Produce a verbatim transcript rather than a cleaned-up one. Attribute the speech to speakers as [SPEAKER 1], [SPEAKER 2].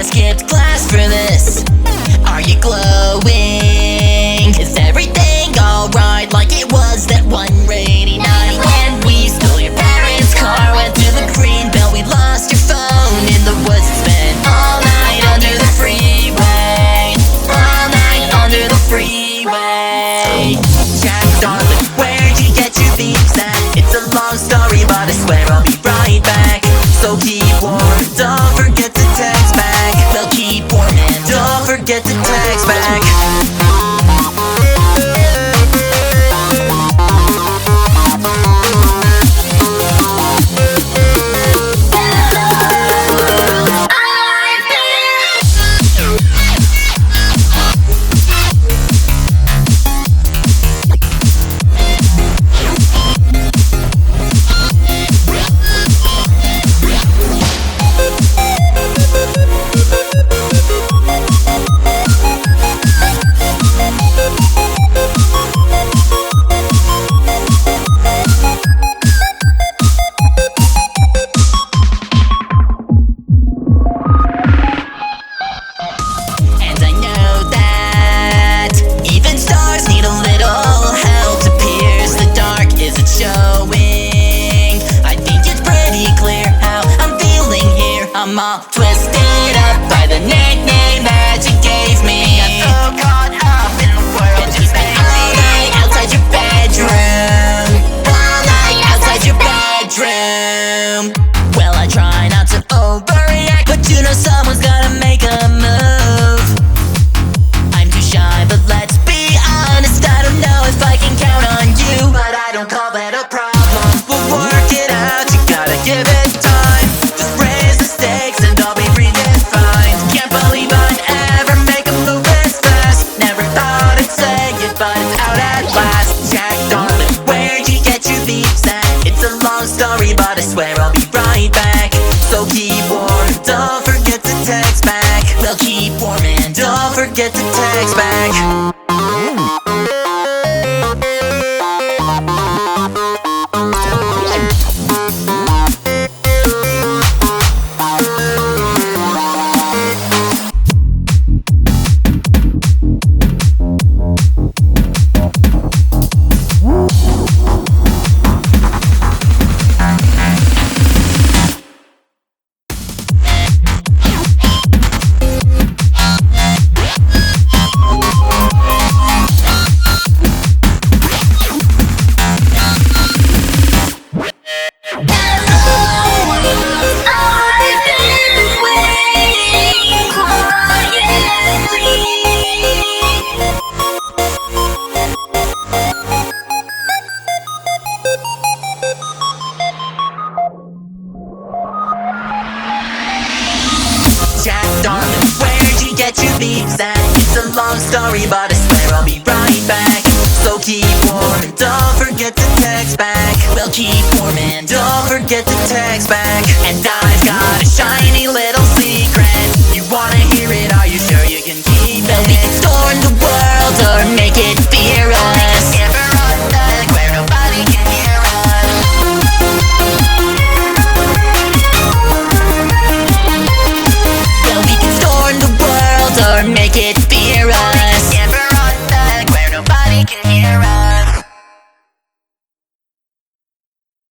[SPEAKER 1] skipped class for this. Are you glowing? Is everything alright like it was that one rainy night when we stole your parents' car, went to the green belt, we lost your phone in the woods and spent all night under the freeway. All night under the freeway. Jack, darling, where'd you get your beeps at? It's a long story, but I swear I'll be right back. So keep warm and don't forget to text back. Well, keep warm and don't forget to text back. I'm all twisted up by the nickname that you gave me. I'm so caught up in the world. And you spent all night outside your bedroom. All night outside your bedroom. Well, I try not to overreact, but you know someone's gotta make a move. I'm too shy, but let's be honest, I don't know if I can count on you, but I don't call that a problem. We'll work it out, you gotta give it time. Just raise the stakes and I'll be redefined. Can't believe I'd ever make a move this fast. Never thought I'd say it, but it's out at last. Jack, darling, where'd you get your beeps at? It's a long story, but I swear I'll be right back. So keep warm and don't forget to text back. Well, keep warm and don't forget to text back. Jack, darling, where'd you get your beeps at? It's a long story, but I swear I'll be right back. So keep warm and don't forget to text back. Well, keep warm and don't forget to text back. And I've got a shiny little secret. You wanna hear it? Are you sure you can keep it? Well, we can storm the world or make it fearless. Give her on deck where nobody can hear us. Well, we can storm the world or make it